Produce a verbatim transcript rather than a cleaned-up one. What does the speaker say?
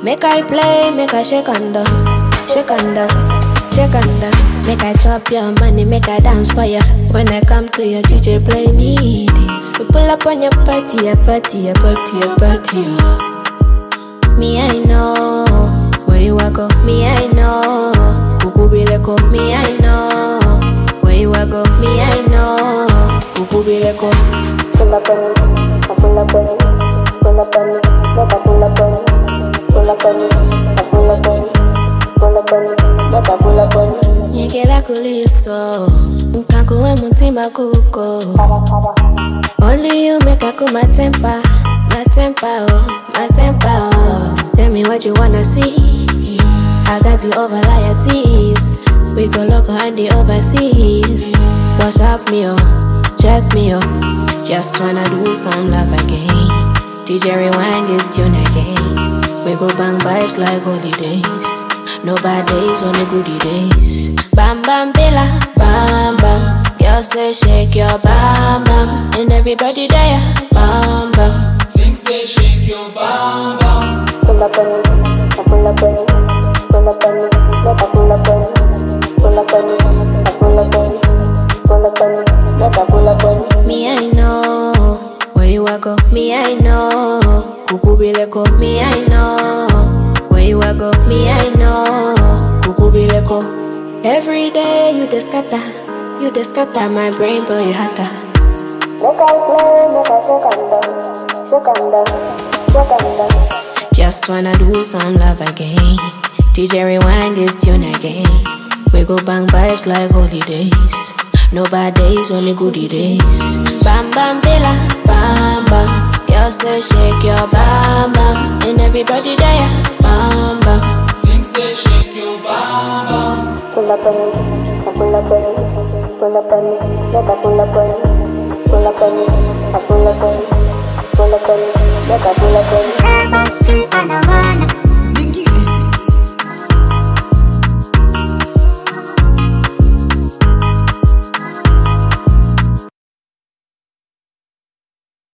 Make I play, make I shake and dance, shake and dance, shake and dance. Make I chop your money, make I dance for ya. When I come to your D J, play me this. We pull up on your party, your party, your party, your party. Oh. Me I know where you a go. Me I know Kuku Bileko. Me I know where you a go. Me I know Kuku Bileko. Pull up on me, I pull up on me, pull up on me, make I pull up on me. Pull up on me, I pull up on me, pull up on me, make I pull up on me. Nyekela kuliso, nkankuwe mutima kuko. Only you make a cool my temper, my temper, oh, my temper, oh. Tell me what you wanna see. I got you over liabilities. We go local and the overseas. Wash up me, oh, check me, oh. Just wanna do some love again. D J rewind this tune again. We go bang vibes like holidays. No bad days, only goodie days. Bam bam billa, bam bam. Girls say shake your bam bam. And everybody there, bam bam. Sing say shake your bam bam. Pull up on me, I pull up on me, pull up on me, make I pull up on me, pull up on me, I pull up on me, pull up on me, make I pull up on me. Me I know where you a go. Me I know Kuku Bileko. Me I know where you a go. Me I know Kuku Bileko. Every day you dey scatter, you dey scatter my brain boy hatter. Make I play, make I shake and dance, shake and dance, shake and dance. Just wanna do some love again. D J rewind this tune again. We go bang vibes like holidays. No bad days, only goodie days. Bam bam billa, bam bam. Girls say shake your bam bam. And everybody there, bam bam. Sing say shake your bam bam. Pull up on me, I pull up on me, pull up on me, make I pull up on me, pull up on me, I pull up on me, pull up on me, make I pull up on me.